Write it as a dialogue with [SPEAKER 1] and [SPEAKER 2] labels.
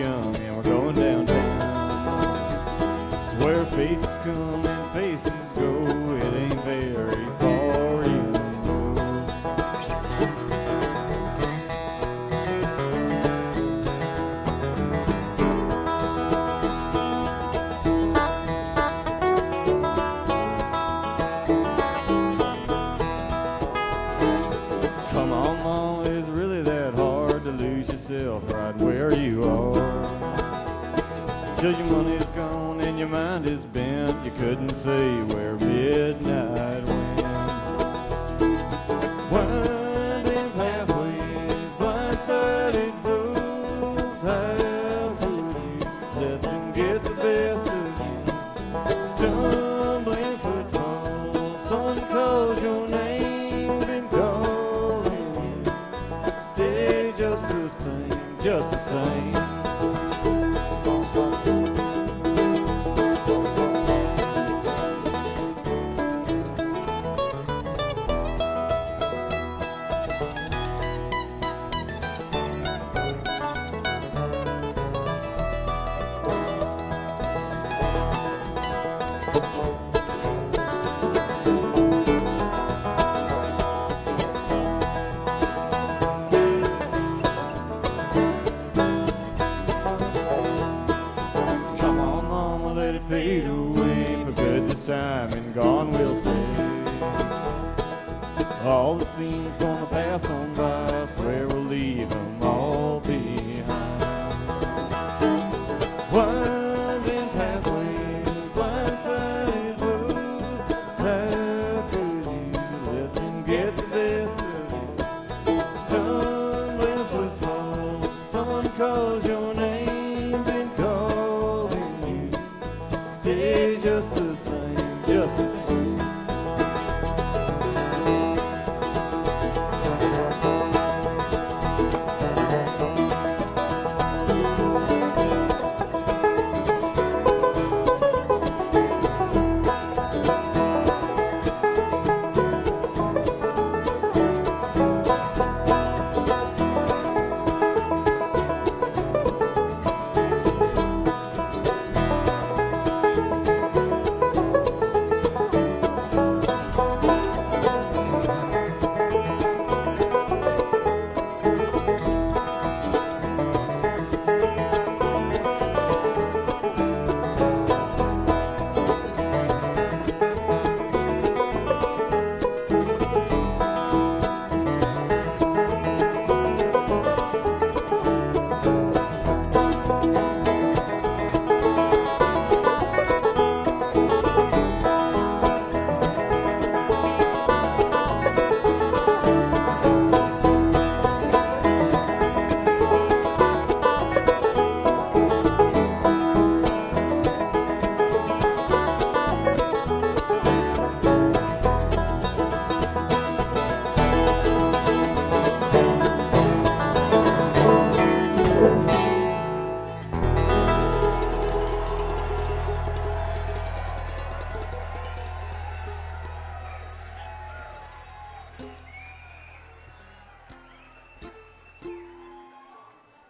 [SPEAKER 1] young and we're going downtown, where faces come and faces go. It ain't very far, you know. Come on, Mom, is it really that hard to lose yourself right where you are? Till your money's gone and your mind is bent, you couldn't say where midnight went. Winding pathways, blindsided fools, how could you let them get the best of you? Stumbling footfalls, someone calls your name, been calling you. Stay just the same, just the same. Come on, Mama, let it fade away for good this time, and gone we'll stay. All the scenes gonna pass on by, I swear we'll leave them all